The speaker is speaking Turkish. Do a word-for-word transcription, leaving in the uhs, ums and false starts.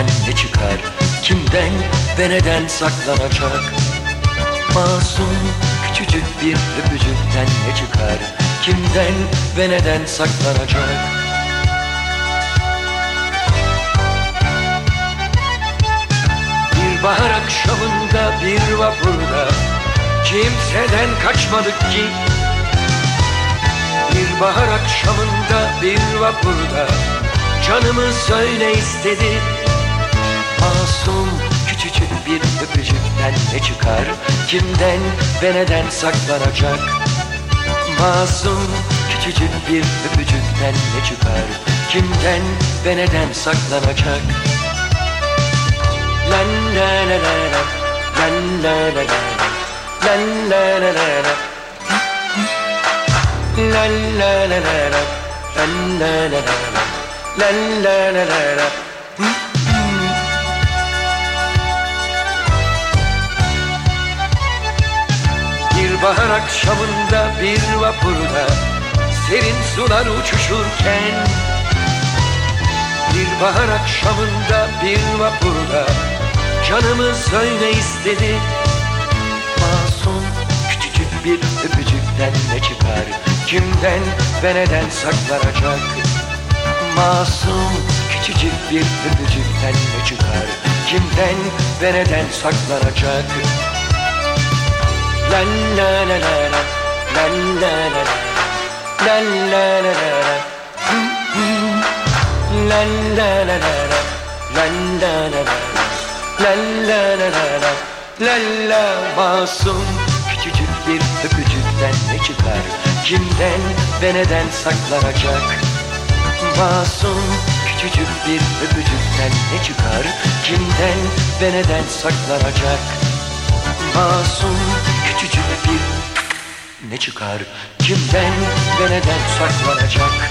öpücükten ne çıkar? Kimden ve neden saklanacak? Masum küçücük bir öpücükten ne çıkar? Kimden ve neden saklanacak? Bir bahar akşamında bir vapurda kimseden kaçmadık ki. Bir bahar akşamında bir vapurda canımız öyle istedi. Masum küçücük bir öpücükten ne çıkar? Kimden ve neden saklanacak? Masum küçücük bir öpücükten ne çıkar? Kimden ve neden saklanacak? La la la la la, la la la la, la la la la la, la la la la la, la la la la la, la la la la la. Bir bahar akşamında bir vapurda serin sular uçuşurken, bir bahar akşamında bir vapurda canımız öyle istedi. Masum küçücük bir öpücükten ne çıkar? Kimden ve neden saklanacak? Masum küçücük bir öpücükten ne çıkar? Kimden ve neden saklanacak? La la la la la, la la la la, la la la la la, la la la la la, la la la la, la la la la la, la la. Masum küçücük bir öpücükten ne çıkar? Kimden ve neden saklanacak? Masum küçücük bir öpücükten ne çıkar? Kimden ve neden saklanacak? Masum küçücük bir ne çıkar? Kimden ve neden saklanacak?